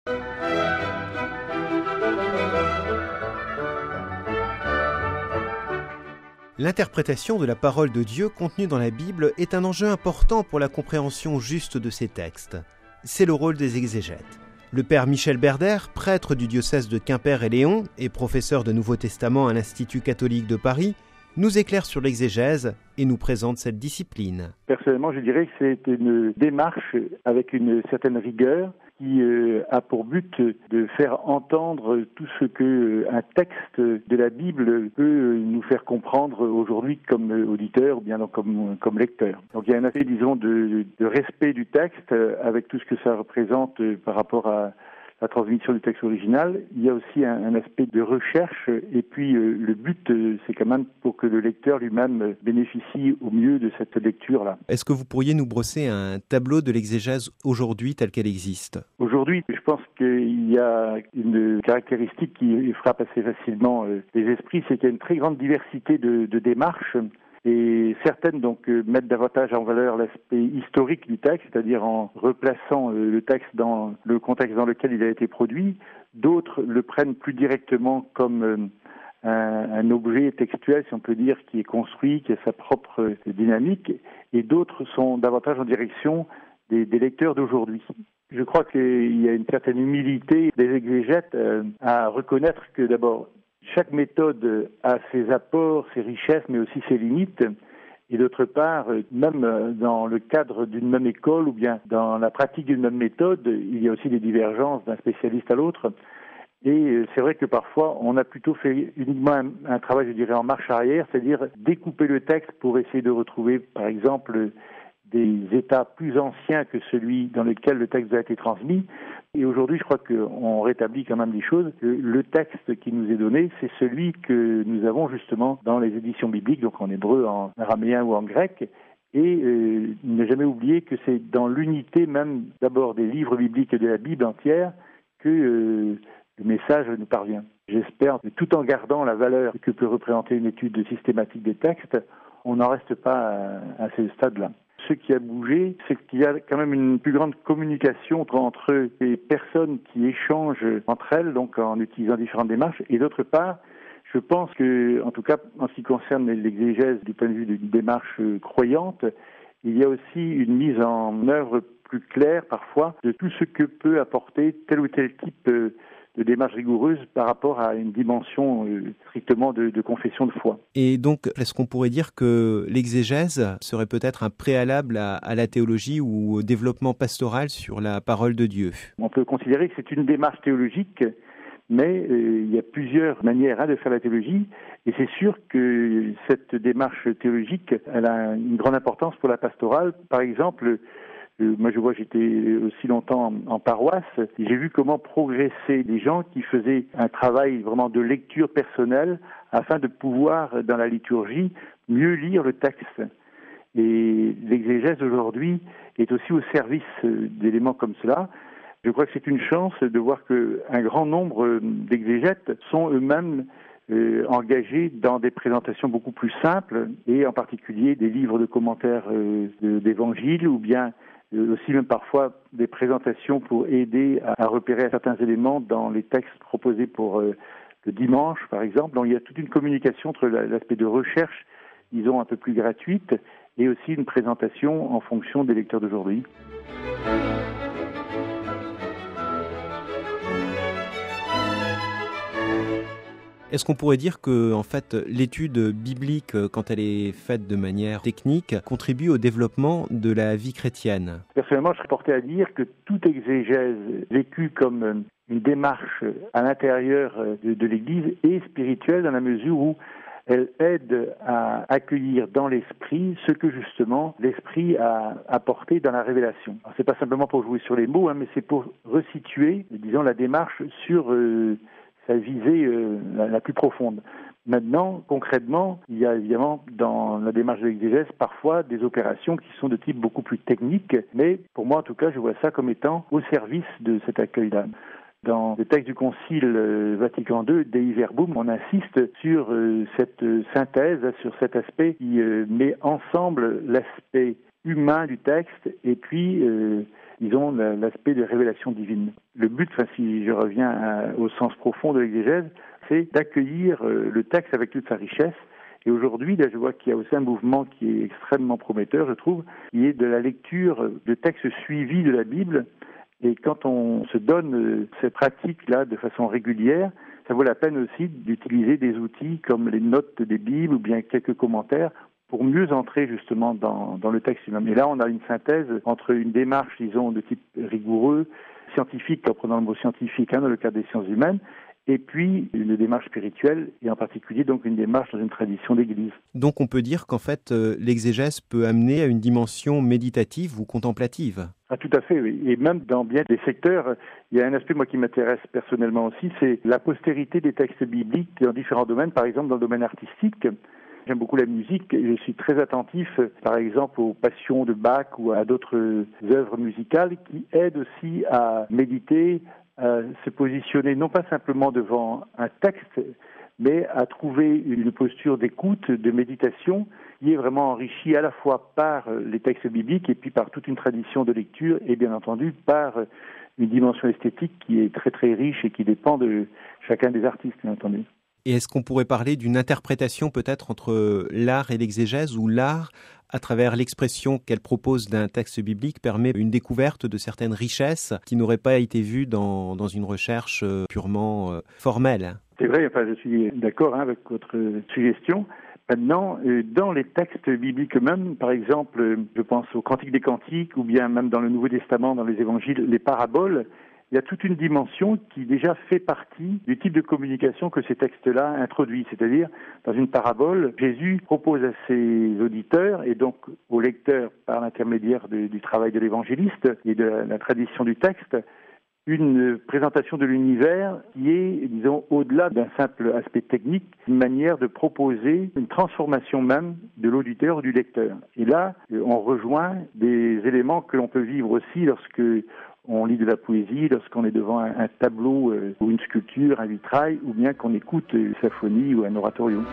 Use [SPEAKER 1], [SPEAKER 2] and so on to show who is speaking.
[SPEAKER 1] L'interprétation de la parole de Dieu contenue dans la Bible est un enjeu important pour la compréhension juste de ces textes. C'est le rôle des exégètes. Le père Michel Berder, prêtre du diocèse de Quimper et Léon et professeur de Nouveau Testament à l'Institut catholique de Paris, nous éclaire sur l'exégèse et nous présente cette discipline.
[SPEAKER 2] Personnellement, je dirais que c'est une démarche avec une certaine rigueur qui a pour but de faire entendre tout ce que un texte de la Bible peut nous faire comprendre aujourd'hui comme auditeur ou bien donc comme lecteur. Donc il y a un aspect, disons, de respect du texte avec tout ce que ça représente par rapport à la transmission du texte original. Il y a aussi un aspect de recherche et puis le but, c'est quand même pour que le lecteur lui-même bénéficie au mieux de cette lecture-là.
[SPEAKER 1] Est-ce que vous pourriez nous brosser un tableau de l'exégèse aujourd'hui telle qu'elle existe ?
[SPEAKER 2] Aujourd'hui, je pense qu'il y a une caractéristique qui frappe assez facilement les esprits, c'est qu'il y a une très grande diversité de démarches. Et certaines donc mettent davantage en valeur l'aspect historique du texte, c'est-à-dire en replaçant le texte dans le contexte dans lequel il a été produit. D'autres le prennent plus directement comme un objet textuel, si on peut dire, qui est construit, qui a sa propre dynamique. Et d'autres sont davantage en direction des lecteurs d'aujourd'hui. Je crois qu'il y a une certaine humilité des exégètes à reconnaître que d'abord, chaque méthode a ses apports, ses richesses, mais aussi ses limites. Et d'autre part, même dans le cadre d'une même école ou bien dans la pratique d'une même méthode, il y a aussi des divergences d'un spécialiste à l'autre. Et c'est vrai que parfois, on a plutôt fait uniquement un travail, je dirais, en marche arrière, c'est-à-dire découper le texte pour essayer de retrouver, par exemple, des états plus anciens que celui dans lequel le texte a été transmis. Et aujourd'hui, je crois qu'on rétablit quand même des choses. Le texte qui nous est donné, c'est celui que nous avons justement dans les éditions bibliques, donc en hébreu, en araméen ou en grec. Et ne jamais oublier que c'est dans l'unité même d'abord des livres bibliques et de la Bible entière que le message nous parvient. J'espère que tout en gardant la valeur que peut représenter une étude systématique des textes, on n'en reste pas à ce stade-là. Ce qui a bougé, c'est qu'il y a quand même une plus grande communication entre les personnes qui échangent entre elles, donc en utilisant différentes démarches. Et d'autre part, je pense que, en tout cas, en ce qui concerne l'exégèse du point de vue d'une démarche croyante, il y a aussi une mise en œuvre plus claire, parfois, de tout ce que peut apporter tel ou tel type de démarche rigoureuse par rapport à une dimension strictement de confession de foi.
[SPEAKER 1] Et donc, est-ce qu'on pourrait dire que l'exégèse serait peut-être un préalable à la théologie ou au développement pastoral sur la parole de Dieu ?
[SPEAKER 2] On peut considérer que c'est une démarche théologique, mais il y a plusieurs manières de faire la théologie, et c'est sûr que cette démarche théologique, elle a une grande importance pour la pastorale. Par exemple, moi, j'étais aussi longtemps en paroisse, et j'ai vu comment progressaient les gens qui faisaient un travail vraiment de lecture personnelle afin de pouvoir, dans la liturgie, mieux lire le texte. Et l'exégèse aujourd'hui est aussi au service d'éléments comme cela. Je crois que c'est une chance de voir qu'un grand nombre d'exégètes sont eux-mêmes engagés dans des présentations beaucoup plus simples, et en particulier des livres de commentaires d'évangiles ou bien aussi même parfois des présentations pour aider à repérer certains éléments dans les textes proposés pour le dimanche, par exemple. Donc il y a toute une communication entre l'aspect de recherche, disons, un peu plus gratuite, et aussi une présentation en fonction des lecteurs d'aujourd'hui.
[SPEAKER 1] Est-ce qu'on pourrait dire que, en fait, l'étude biblique, quand elle est faite de manière technique, contribue au développement de la vie chrétienne ?
[SPEAKER 2] Personnellement, je serais porté à dire que toute exégèse vécue comme une démarche à l'intérieur de l'Église est spirituelle dans la mesure où elle aide à accueillir dans l'esprit ce que justement l'esprit a apporté dans la révélation. Alors, c'est pas simplement pour jouer sur les mots, mais c'est pour resituer, disons, la démarche sur sa visée la plus profonde. Maintenant, concrètement, il y a évidemment dans la démarche de l'exégèse parfois des opérations qui sont de type beaucoup plus technique, mais pour moi en tout cas, je vois ça comme étant au service de cet accueil-là. Dans le texte du Concile Vatican II, Dei Verbum, on insiste sur cette synthèse, sur cet aspect qui met ensemble l'aspect humain du texte et puis disons, l'aspect de révélation divine. Le but, si je reviens au sens profond de l'exégèse, c'est d'accueillir le texte avec toute sa richesse. Et aujourd'hui, là, je vois qu'il y a aussi un mouvement qui est extrêmement prometteur, je trouve, qui est de la lecture de textes suivis de la Bible. Et quand on se donne ces pratiques-là de façon régulière, ça vaut la peine aussi d'utiliser des outils comme les notes des Bibles ou bien quelques commentaires pour mieux entrer justement dans le texte lui-même. Et là, on a une synthèse entre une démarche, disons, de type rigoureux, scientifique, en prenant le mot scientifique dans le cadre des sciences humaines, et puis une démarche spirituelle, et en particulier donc une démarche dans une tradition d'Église.
[SPEAKER 1] Donc on peut dire qu'en fait, l'exégèse peut amener à une dimension méditative ou contemplative.
[SPEAKER 2] Ah, tout à fait, oui. Et même dans bien des secteurs, il y a un aspect, moi, qui m'intéresse personnellement aussi, c'est la postérité des textes bibliques dans différents domaines, par exemple dans le domaine artistique. J'aime beaucoup la musique et je suis très attentif, par exemple, aux passions de Bach ou à d'autres œuvres musicales qui aident aussi à méditer, à se positionner non pas simplement devant un texte, mais à trouver une posture d'écoute, de méditation qui est vraiment enrichie à la fois par les textes bibliques et puis par toute une tradition de lecture et bien entendu par une dimension esthétique qui est très très riche et qui dépend de chacun des artistes, bien entendu.
[SPEAKER 1] Et est-ce qu'on pourrait parler d'une interprétation peut-être entre l'art et l'exégèse, où l'art, à travers l'expression qu'elle propose d'un texte biblique, permet une découverte de certaines richesses qui n'auraient pas été vues dans une recherche purement formelle?
[SPEAKER 2] C'est vrai, je suis d'accord avec votre suggestion. Maintenant, dans les textes bibliques eux-mêmes, par exemple, je pense au Cantique des Cantiques ou bien même dans le Nouveau Testament, dans les évangiles, les paraboles, il y a toute une dimension qui déjà fait partie du type de communication que ces textes-là introduisent. C'est-à-dire, dans une parabole, Jésus propose à ses auditeurs et donc aux lecteurs par l'intermédiaire du travail de l'évangéliste et de la tradition du texte, une présentation de l'univers qui est, disons, au-delà d'un simple aspect technique, une manière de proposer une transformation même de l'auditeur ou du lecteur. Et là, on rejoint des éléments que l'on peut vivre aussi lorsque on lit de la poésie, lorsqu'on est devant un tableau ou une sculpture, un vitrail, ou bien qu'on écoute une symphonie ou un oratorium.